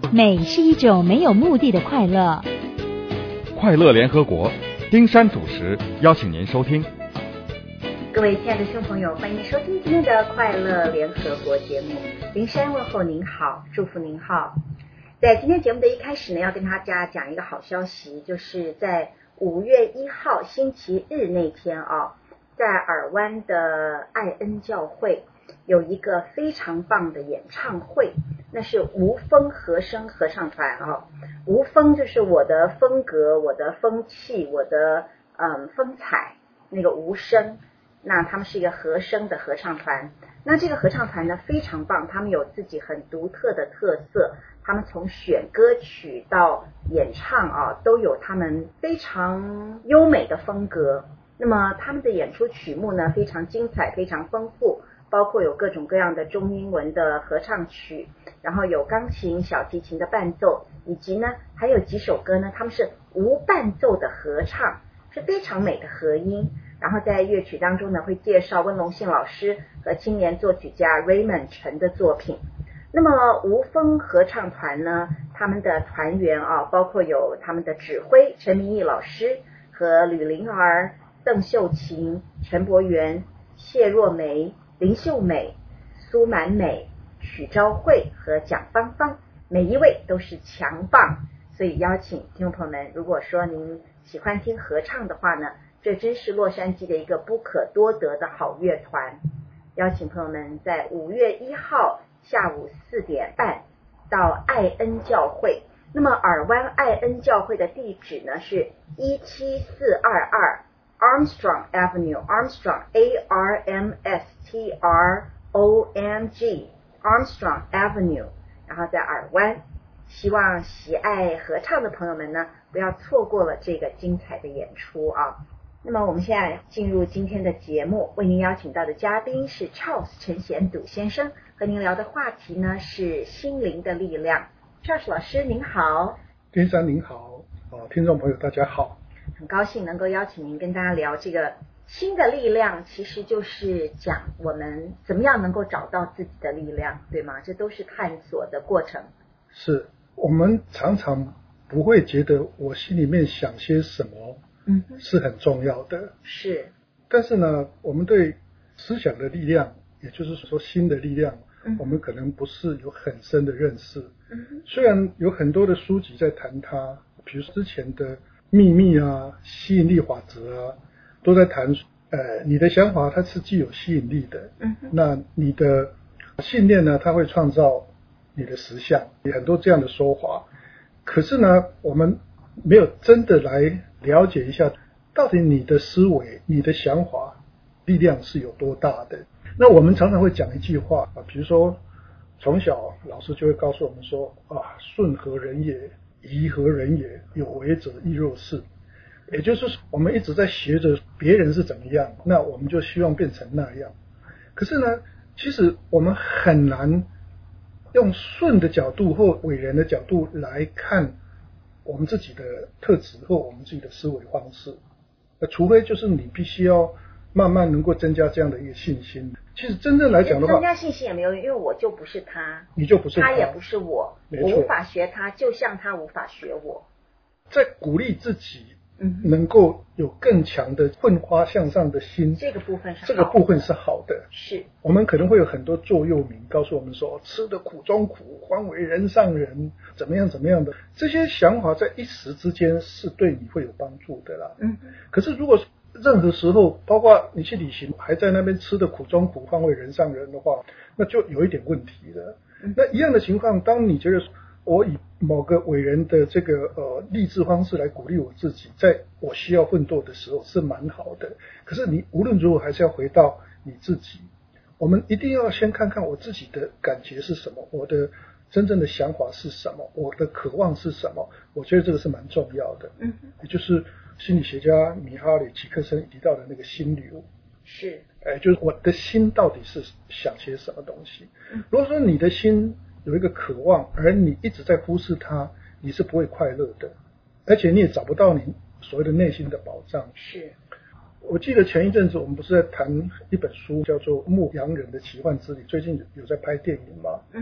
美是一种没有目的的快乐。 快乐联合国，丁山主持，邀请您收听。 各位亲爱的听众朋友，欢迎收听今天的快乐联合国节目。林山问候您好，祝福您好。在今天节目的一开始呢，要跟大家讲一个好消息，就是在5月1号星期日那天在尔湾的爱恩教会有一个非常棒的演唱会，那是无风和声合唱团无风就是我的风格，我的风气，我的风采，那个无声，那他们是一个和声的合唱团。那这个合唱团呢非常棒，他们有自己很独特的特色，他们从选歌曲到演唱都有他们非常优美的风格。那么他们的演出曲目呢非常精彩，非常丰富，包括有各种各样的中英文的合唱曲，然后有钢琴、小提琴的伴奏，以及呢还有几首歌呢他们是无伴奏的合唱，是非常美的和音。然后在乐曲当中呢会介绍温龙信老师和青年作曲家 Raymond 陈的作品。那么无风合唱团呢，他们的团员包括有他们的指挥陈明义老师和吕灵儿、邓秀琴、陈柏元、谢若梅、林秀美、苏满美、许昭慧和蒋芳芳，每一位都是强棒。所以邀请听众朋友们，如果说您喜欢听合唱的话呢，这真是洛杉矶的一个不可多得的好乐团。邀请朋友们在5月1号下午4点半到爱恩教会。那么尔湾爱恩教会的地址呢是17422 Armstrong Avenue， Armstrong ARMSTRONG Armstrong Avenue， 然后在尔湾。希望喜爱合唱的朋友们呢不要错过了这个精彩的演出那么我们现在进入今天的节目，为您邀请到的嘉宾是 Charles 陈显笃先生，和您聊的话题呢是心灵的力量。 Charles 老师您好。 丁山您好，听众朋友大家好。 很高兴能够邀请您跟大家聊这个心的力量，其实就是讲我们怎么样能够找到自己的力量，对吗？这都是探索的过程。 是，我们常常不会觉得我心里面想些什么是很重要的， 是。 但是呢，我们对思想的力量，也就是说心的力量，我们可能不是有很深的认识。虽然有很多的书籍在谈它，比如之前的秘密吸引力法则都在谈你的想法它是具有吸引力的，那你的信念呢，它会创造你的实相，有很多这样的说法。可是呢，我们没有真的来了解一下，到底你的思维、你的想法力量是有多大的。那我们常常会讲一句话比如说从小老师就会告诉我们说顺何人也，宜何人也，有为者亦若是。也就是说我们一直在学着别人是怎么样，那我们就希望变成那样。可是呢，其实我们很难用顺的角度或伟人的角度来看我们自己的特质或我们自己的思维方式，除非就是你必须要慢慢能够增加这样的一个信心。其实真正来讲的话， 增加信心也没有用，因为我就不是他， 你就不是他也不是我，我无法学他，就像他无法学我。 在鼓励自己能够有更强的奋发向上的心，这个部分是好的。 是， 我们可能会有很多座右铭告诉我们说，吃得苦中苦，方为人上人，怎么样怎么样的。这些想法在一时之间是对你会有帮助的啦。可是如果任何时候，包括你去旅行还在那边吃得苦中苦，方为人上人的话，那就有一点问题了。那一样的情况，当你觉得我以某个伟人的这个励志方式来鼓励我自己，在我需要奋斗的时候是蛮好的。可是你无论如何还是要回到你自己，我们一定要先看看我自己的感觉是什么，我的真正的想法是什么，我的渴望是什么。我觉得这个是蛮重要的。也就是心理学家米哈里奇克森提到的那个心流。 是， 就是我的心到底是想些什么东西。如果说你的心有一个渴望，而你一直在忽视它，你是不会快乐的，而且你也找不到你所谓的内心的保障。 是， 我记得前一阵子我们不是在谈一本书叫做《牧羊人的奇幻之旅》，最近有在拍电影吗？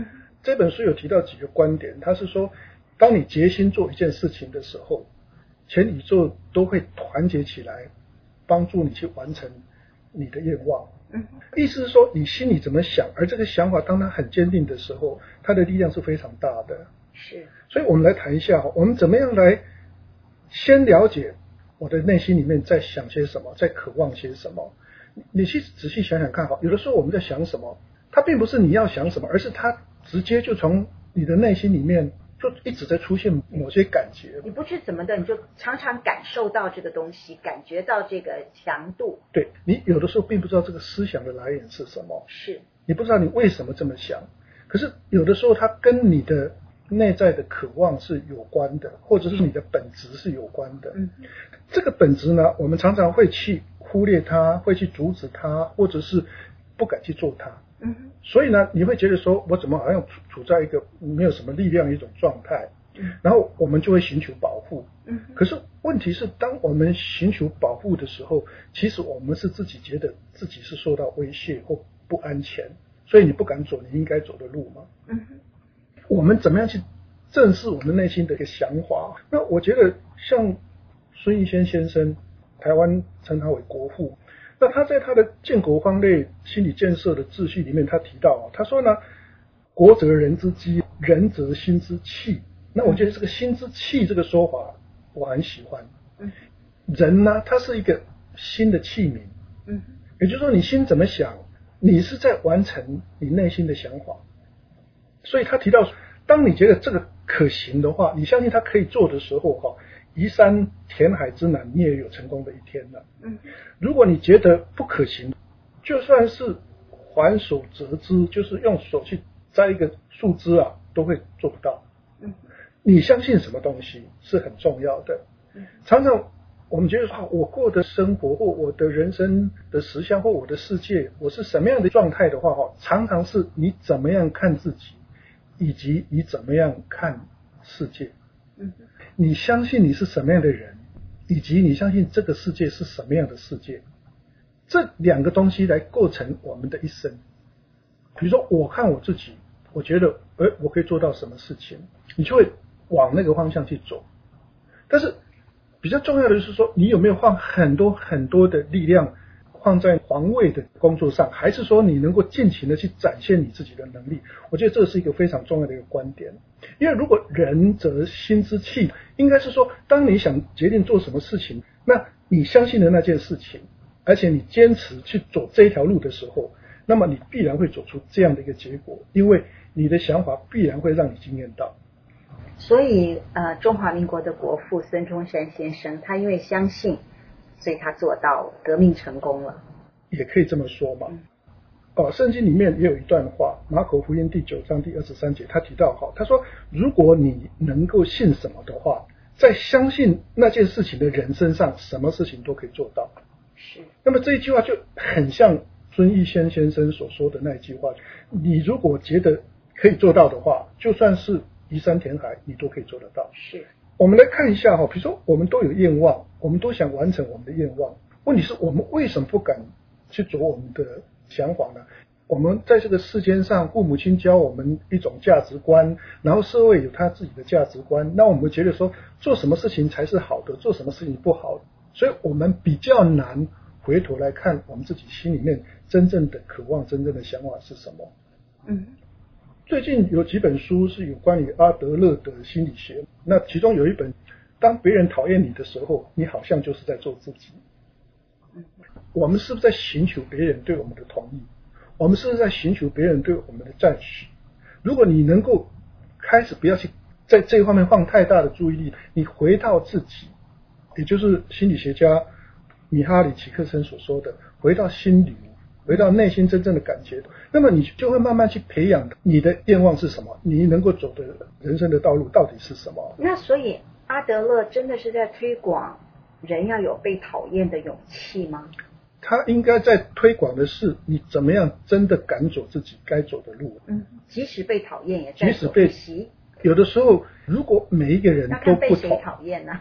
这本书有提到几个观点，他是说，当你决心做一件事情的时候，全宇宙都会团结起来，帮助你去完成你的愿望。意思是说，你心里怎么想，而这个想法当它很坚定的时候，它的力量是非常大的。 是， 所以我们来谈一下，我们怎么样来先了解我的内心里面在想些什么，在渴望些什么。你去仔细想想看，有的时候我们在想什么，它并不是你要想什么，而是它直接就从你的内心里面就一直在出现某些感觉。 你不知怎么的，你就常常感受到这个东西，感觉到这个强度。 对，你有的时候并不知道这个思想的来源是什么， 是你不知道你为什么这么想，可是有的时候它跟你的内在的渴望是有关的，或者是你的本质是有关的。这个本质呢，我们常常会去忽略它，会去阻止它，或者是不敢去做它。所以呢，你会觉得说，我怎么好像处在一个没有什么力量的一种状态，然后我们就会寻求保护。可是问题是，当我们寻求保护的时候，其实我们是自己觉得自己是受到威胁或不安全，所以你不敢走你应该走的路嘛。我们怎么样去正视我们内心的一个想法？那我觉得像孙逸仙先生，台湾称他为国父，那他在他的建国方类心理建设的秩序里面，他提到，他说呢，国则人之基，人则心之器。那我觉得这个心之器这个说法我很喜欢。人呢，他是一个心的器皿。也就是说，你心怎么想，你是在完成你内心的想法。所以他提到，当你觉得这个可行的话，你相信他可以做的时候，移山填海之难，你也有成功的一天了。如果你觉得不可行，就算是还手折枝，就是用手去摘一个树枝啊，都会做不到。你相信什么东西是很重要的。常常我们觉得我过的生活或我的人生的实相或我的世界，我是什么样的状态的话，常常是你怎么样看自己，以及你怎么样看世界。你相信你是什么样的人，以及你相信这个世界是什么样的世界，这两个东西来构成我们的一生。比如说我看我自己，我觉得我可以做到什么事情，你就会往那个方向去走。但是比较重要的是说，你有没有放很多很多的力量放在皇位的工作上，还是说你能够尽情的去展现你自己的能力。我觉得这是一个非常重要的一个观点。因为如果人则心之器，应该是说，当你想决定做什么事情，那你相信的那件事情，而且你坚持去走这一条路的时候，那么你必然会走出这样的一个结果，因为你的想法必然会让你惊艳到。 所以中华民国的国父孙中山先生，他因为相信，所以他做到了，革命成功了， 也可以这么说嘛。圣经里面也有一段话，马可福音第9章第23节，他提到，他说，如果你能够信什么的话，在相信那件事情的人身上，什么事情都可以做到。 是。 那么这一句话就很像孙逸仙先生所说的那一句话，你如果觉得可以做到的话，就算是移山填海，你都可以做得到。 是。 我们来看一下，比如说我们都有愿望，我们都想完成我们的愿望，问题是我们为什么不敢去走我们的想法呢？我们在这个世间上，父母亲教我们一种价值观，然后社会有他自己的价值观，那我们觉得说做什么事情才是好的，做什么事情不好，所以我们比较难回头来看我们自己心里面真正的渴望，真正的想法是什么。最近有几本书是有关于阿德勒的心理学，那其中有一本，当别人讨厌你的时候，你好像就是在做自己。我们是不是在寻求别人对我们的同意？我们是不是在寻求别人对我们的赞许？如果你能够开始不要去在这一方面放太大的注意力，你回到自己，也就是心理学家米哈里奇克森所说的回到心里，回到内心真正的感觉，那么你就会慢慢去培养你的愿望是什么，你能够走的人生的道路到底是什么。 那所以阿德勒真的是在推广人要有被讨厌的勇气吗？ 他应该在推广的是你怎么样真的敢走自己该走的路。 即使被讨厌也在所不惜。 有的时候如果每一个人都不被谁讨厌呢？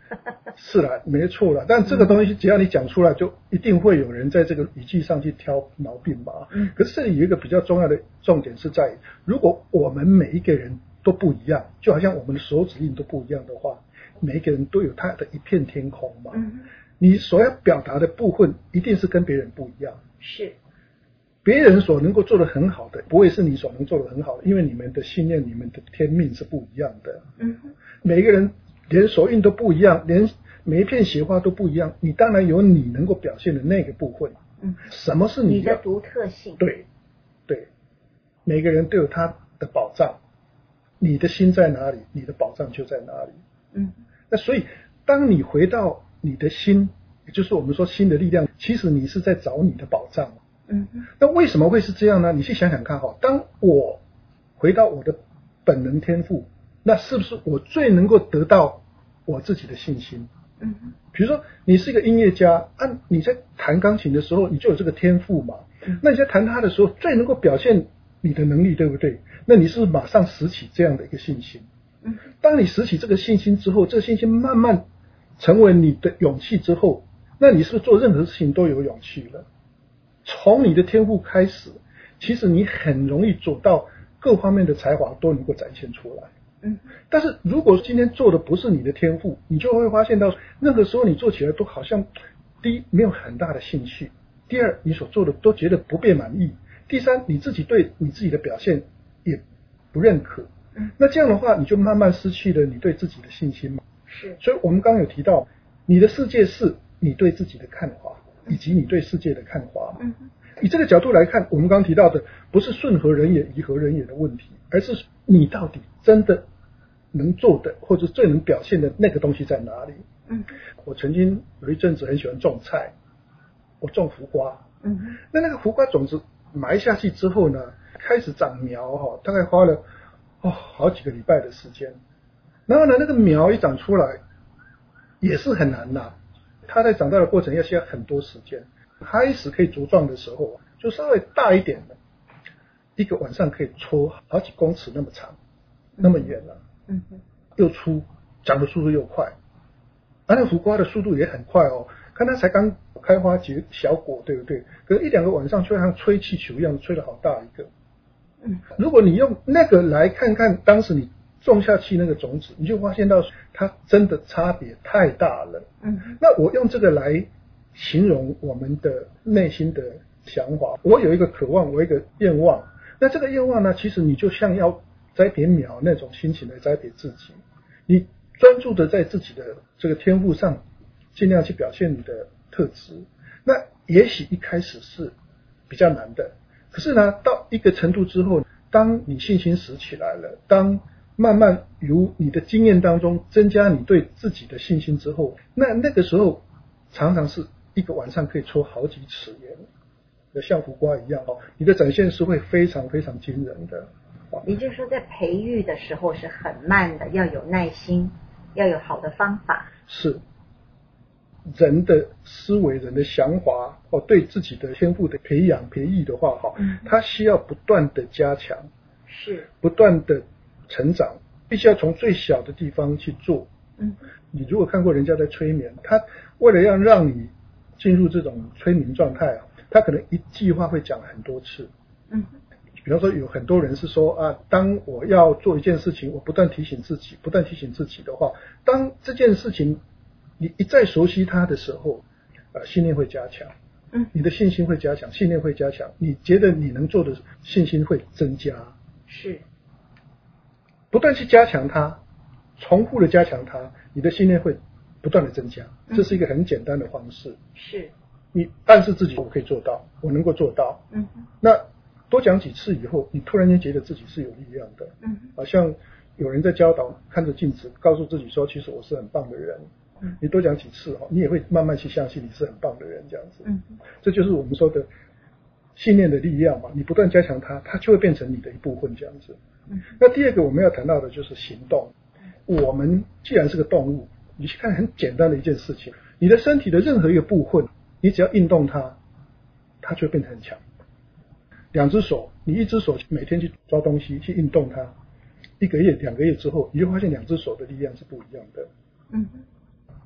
是啦，没错啦，但这个东西只要你讲出来，就一定会有人在这个语句上去挑毛病嘛。可是这里有一个比较重要的重点是在于，如果我们每一个人都不一样，就好像我们的手指印都不一样的话，每一个人都有他的一片天空嘛。你所要表达的部分一定是跟别人不一样。 是。 别人所能够做得很好的，不会是你所能做得很好的，因为你们的信念、你们的天命是不一样的。每一个人连手印都不一样，连每一片血花都不一样，你当然有你能够表现的那个部分。什么是你的独特性？ 对，每个人都有他的宝藏，你的心在哪里，你的宝藏就在哪里。那所以当你回到你的心，也就是我们说心的力量，其实你是在找你的宝藏。那为什么会是这样呢？你去想想看哈，当我回到我的本能天赋，那是不是我最能够得到我自己的信心？比如说你是一个音乐家你在弹钢琴的时候，你就有这个天赋嘛。那你在弹它的时候，最能够表现你的能力，对不对？那你是不是马上拾起这样的一个信心？当你拾起这个信心之后，这个信心慢慢成为你的勇气之后，那你是不是做任何事情都有勇气了？从你的天赋开始，其实你很容易走到各方面的才华都能够展现出来。但是如果今天做的不是你的天赋，你就会发现到任何时候你做起来都好像，第一没有很大的兴趣，第二你所做的都觉得不被满意，第三你自己对你自己的表现也不认可。那这样的话你就慢慢失去了你对自己的信心嘛。 是。 所以我们刚刚有提到，你的世界是你对自己的看法以及你对世界的看法。以这个角度来看，我们刚刚提到的不是顺何人也宜何人也的问题，而是你到底真的能做的或者最能表现的那个东西在哪里。我曾经有一阵子很喜欢种菜，我种胡瓜。那个胡瓜种子埋下去之后呢，开始长苗大概花了好几个礼拜的时间。然后呢，那个苗一长出来也是很难呐，它在长大的过程要需要很多时间。开始可以茁壮的时候，就稍微大一点的，一个晚上可以戳好几公尺那么长，那么远了。又粗，长的速度又快。那胡瓜的速度也很快看它才刚开花结小果，对不对？可是一两个晚上就像吹气球一样，吹了好大一个。如果你用那个来看看当时你种下去那个种子，你就发现到它真的差别太大了。那我用这个来形容我们的内心的想法，我有一个渴望，我有一个愿望。那这个愿望呢，其实你就像要栽培苗那种心情来栽培自己，你专注的在自己的这个天赋上，尽量去表现你的特质。那也许一开始是比较难的，可是呢，到一个程度之后，当你信心拾起来了，当慢慢由你的经验当中增加你对自己的信心之后，那个时候常常是一个晚上可以抽好几尺盐，像胡瓜一样你的展现是会非常非常惊人的。 也就是说，在培育的时候是很慢的，要有耐心，要有好的方法。 是人的思维、人的想法对自己的天赋的培养、培育的话它需要不断的加强， 是不断的成长，必须要从最小的地方去做。你如果看过人家在催眠，他为了要让你进入这种催眠状态他可能一句话会讲很多次。比方说有很多人是说当我要做一件事情，我不断提醒自己的话，当这件事情你一再熟悉它的时候，信念会加强。你的信心会加强，信念会加强，你觉得你能做的信心会增加。 是不断去加强它，重复的加强它，你的信念会不断的增加。这是一个很简单的方式。 是你暗示自己我可以做到，我能够做到。那多讲几次以后，你突然间觉得自己是有力量的。好像有人在教导，看着镜子告诉自己说其实我是很棒的人。你多讲几次你也会慢慢去相信你是很棒的人，这样子。这就是我们说的信念的力量嘛，你不断加强它，它就会变成你的一部分，这样子。那第二个我们要谈到的就是行动。我们既然是个动物，你去看很简单的一件事情，你的身体的任何一个部分，你只要运动它，它就会变得很强。两只手，你一只手每天去抓东西，去运动它，1个月、2个月之后，你就发现两只手的力量是不一样的。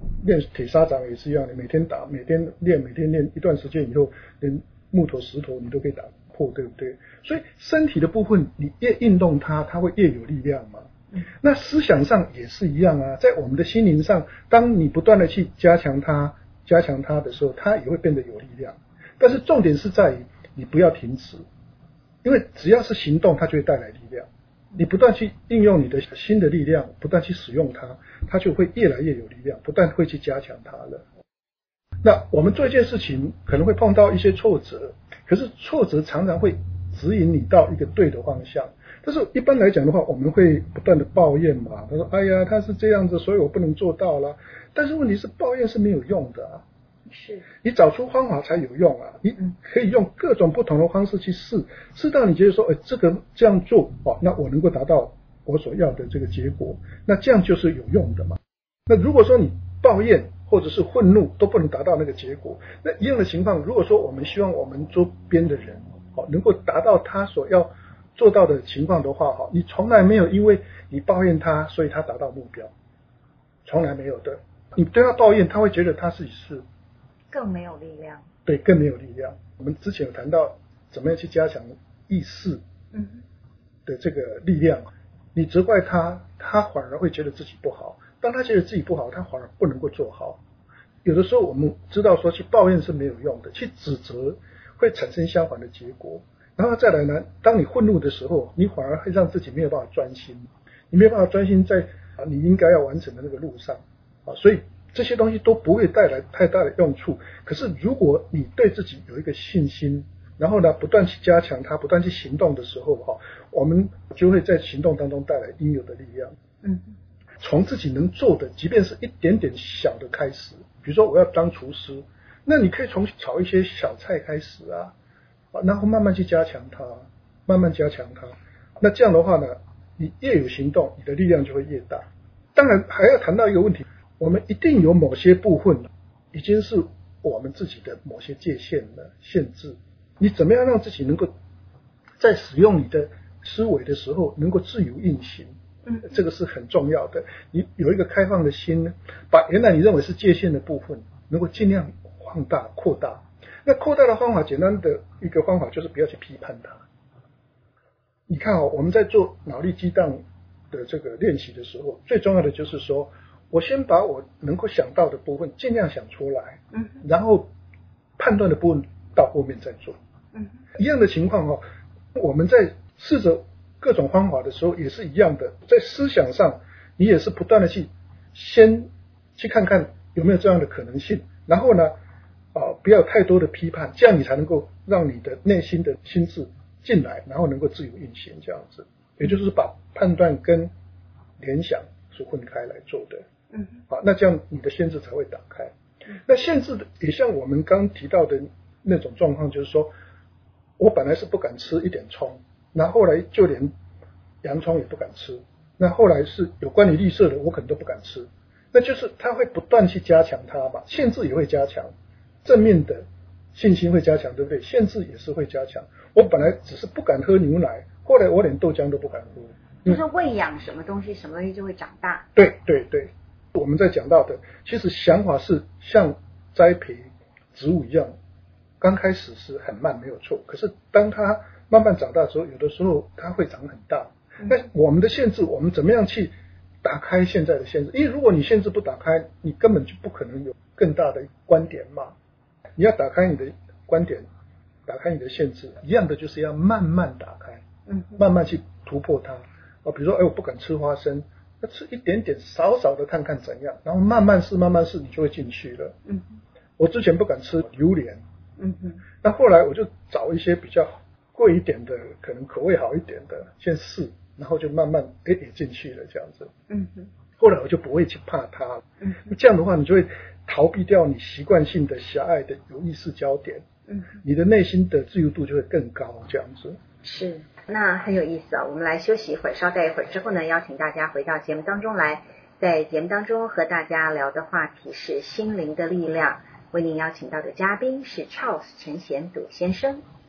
练铁砂掌也是一样，你每天打，每天练一段时间以后，连木头石头你都可以打破，对不对？所以身体的部分你越运动它会越有力量嘛。那思想上也是一样啊，在我们的心灵上，当你不断的去加强它的时候，它也会变得有力量。但是重点是在于你不要停止，因为只要是行动，它就会带来力量。你不断去应用你的新的力量，不断去使用它就会越来越有力量，不断会去加强它了。那我们做一件事情可能会碰到一些挫折，可是挫折常常会指引你到一个对的方向。但是一般来讲的话，我们会不断的抱怨嘛，他说哎呀他是这样子，所以我不能做到啦。但是问题是抱怨是没有用的啊， 是你找出方法才有用啊。你可以用各种不同的方式去试到你觉得说这个这样做那我能够达到我所要的这个结果，那这样就是有用的嘛。那如果说你抱怨或者是愤怒都不能达到那个结果，那一样的情况，如果说我们希望我们周边的人能够达到他所要做到的情况的话，你从来没有因为你抱怨他所以他达到目标，从来没有的。你对他抱怨，他会觉得他自己是更没有力量， 对，更没有力量。我们之前有谈到怎么样去加强意识的这个力量，你责怪他反而会觉得自己不好，当他觉得自己不好，他反而不能够做好。有的时候我们知道说去抱怨是没有用的，去指责会产生相反的结果。然后再来呢，当你愤怒的时候，你反而会让自己没有办法专心，你没有办法专心在你应该要完成的那个路上所以这些东西都不会带来太大的用处。可是如果你对自己有一个信心，然后呢不断去加强它，不断去行动的时候我们就会在行动当中带来应有的力量。从自己能做的，即便是一点点小的开始，比如说我要当厨师，那你可以从炒一些小菜开始然后慢慢去加强它，慢慢加强它。那这样的话呢，你越有行动，你的力量就会越大。当然还要谈到一个问题，我们一定有某些部分已经是我们自己的某些界限的限制。你怎么样让自己能够在使用你的思维的时候能够自由运行，这个是很重要的。你有一个开放的心，把原来你认为是界限的部分能够尽量放大扩大。那扩大的方法，简单的一个方法就是不要去批判它。你看我们在做脑力激荡的这个练习的时候，最重要的就是说，我先把我能够想到的部分尽量想出来，然后判断的部分到后面再做。一样的情况我们在试着各种方法的时候也是一样的，在思想上你也是不断的先去看看有没有这样的可能性，然后呢不要太多的批判，这样你才能够让你的内心的心智进来，然后能够自由运行，这样子。也就是把判断跟联想是分开来做的。那这样你的限制才会打开。那限制的也像我们刚提到的那种状况，就是说我本来是不敢吃一点葱，那后来就连洋葱也不敢吃，那后来是有关于绿色的我可能都不敢吃，那就是他会不断去加强它嘛，限制也会加强，正面的信心会加强，对不对？限制也是会加强。我本来只是不敢喝牛奶，后来我连豆浆都不敢喝。 就是喂养什么东西，什么东西就会长大。 对对对，我们在讲到的，其实想法是像栽培植物一样，刚开始是很慢没有错，可是当它慢慢长大之后，有的时候它会长很大。那我们的限制，我们怎么样去打开现在的限制？因为如果你限制不打开，你根本就不可能有更大的观点嘛。你要打开你的观点，打开你的限制，一样的就是要慢慢打开，慢慢去突破它。比如说我不敢吃花生，那吃一点点少少的看看怎样，然后慢慢试，你就会进去了。我之前不敢吃榴莲，那后来我就找一些比较贵一点的，可能口味好一点的先试，然后就慢慢也进去了这样子。后来我就不会去怕它了。这样的话你就会逃避掉你习惯性的狭隘的有意识焦点，你的内心的自由度就会更高这样子。 是，那很有意思我们来休息一会儿，稍待一会儿之后呢，邀请大家回到节目当中来。在节目当中和大家聊的话题是心灵的力量，为您邀请到的嘉宾是 Charles 陈贤笃先生。